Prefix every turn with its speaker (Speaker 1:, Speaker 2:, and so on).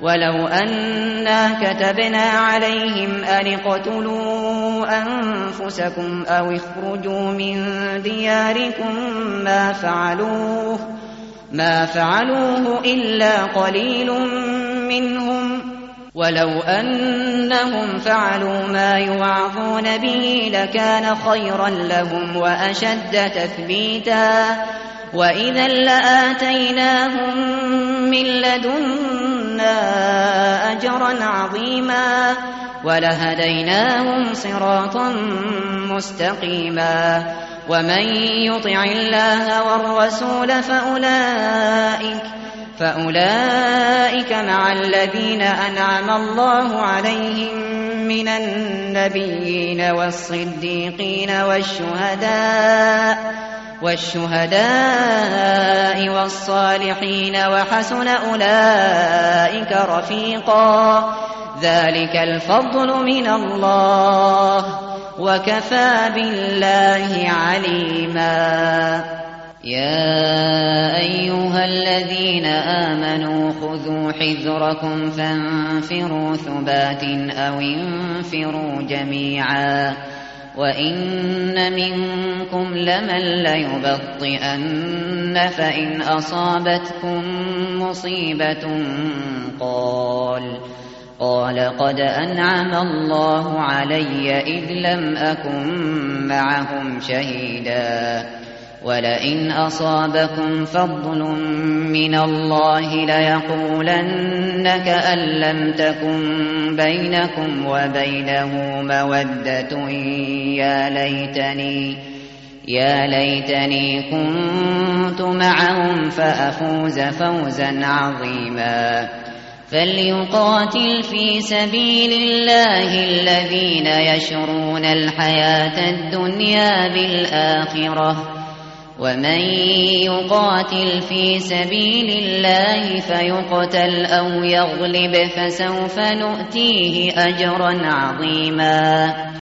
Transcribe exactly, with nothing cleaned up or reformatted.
Speaker 1: ولو أنا كتبنا عليهم أن اقتلوا أنفسكم أو اخرجوا من دياركم ما فعلوه ما فعلوه إلا قليل منهم ولو أنهم فعلوا ما يوعظون به لكان خيرا لهم وأشد تثبيتا وإذا لآتيناهم من لدنا أجرا عظيما ولهديناهم صراطا مستقيما ومن يطع الله والرسول فأولئك فأولئك مع الذين أنعم الله عليهم من النبيين والصديقين والشهداء والشهداء والصالحين وحسن أولئك رفيقا ذلك الفضل من الله وكفى بالله عليما يا أيها الذين آمنوا خذوا حذركم فانفروا ثبات أو انفروا جميعا وإن منكم لمن ليبطئن فإن أصابتكم مصيبة قال قال قد أنعم الله علي إذ لم أكن معهم شهيدا ولئن أصابكم فضل من الله ليقولن كأن لم تكن بينكم وبينه مودة يا ليتني يا ليتني كنت معهم فأفوز فوزا عظيما فليقاتل في سبيل الله الذين يشرون الحياة الدنيا بالآخرة ومن يقاتل في سبيل الله فيقتل أو يغلب فسوف نؤتيه أجرا عظيما